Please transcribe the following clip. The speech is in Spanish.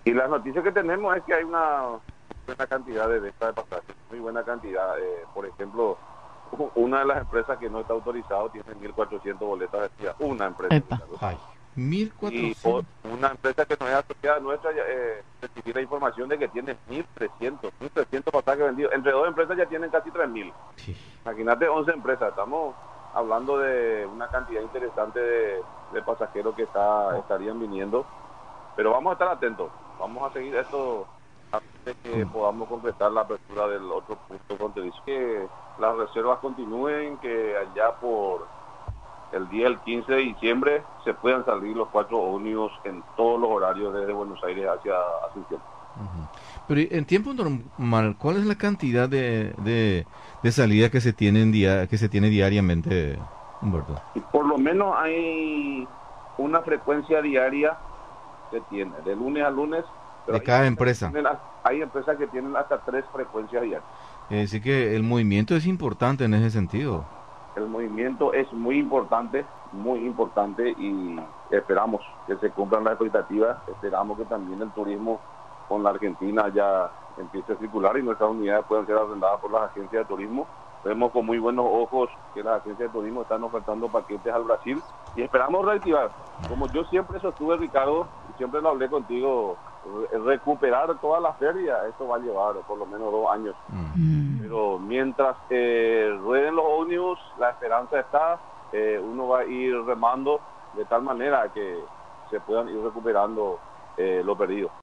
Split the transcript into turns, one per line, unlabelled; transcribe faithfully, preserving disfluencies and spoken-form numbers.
Y las noticias que tenemos es que hay una buena cantidad de venta de pasajes, muy buena cantidad. Eh, por ejemplo, u- una de las empresas que no está autorizado tiene mil cuatrocientos boletas de día, una empresa.
Epa.
Ricardo.
Ay,
Y o-
mil cuatrocientos.
una empresa que no es asociada nuestra, ya, eh, recibí la información de que tiene mil trescientos mil trescientos pasajes vendidos. Entre dos empresas ya tienen casi tres mil.
Sí.
Imagínate once empresas, estamos hablando de una cantidad interesante de, de pasajeros que está, estarían viniendo, pero vamos a estar atentos, vamos a seguir esto antes de que podamos completar la apertura del otro punto fronterizo. Que las reservas continúen, que allá por el día del quince de diciembre se puedan salir los cuatro ómnibus en todos los horarios desde Buenos Aires hacia Asunción.
Ujú. Pero en tiempo normal, ¿cuál es la cantidad de, de, de salidas que se tienen día, que se tiene diariamente, Humberto?
Y por lo menos hay una frecuencia diaria que tiene, de lunes a lunes. Pero
De
hay
cada
empresas que
empresa.
tienen a- hay empresas que tienen hasta tres frecuencias diarias.
Es decir, que el movimiento es importante en ese sentido.
El movimiento es muy importante, muy importante, y esperamos que se cumplan las expectativas. Esperamos que también el turismo con la Argentina ya empiece a circular y nuestras unidades puedan ser arrendadas por las agencias de turismo. Vemos con muy buenos ojos que las agencias de turismo están ofertando paquetes al Brasil y esperamos reactivar. Como yo siempre sostuve, Ricardo, y siempre lo hablé contigo, re- recuperar toda la feria, esto va a llevar por lo menos dos años.
Mm.
Mm.
Pero mientras eh, rueden los ómnibus, la esperanza está, eh, uno va a ir remando de tal manera que se puedan ir recuperando eh, lo perdido.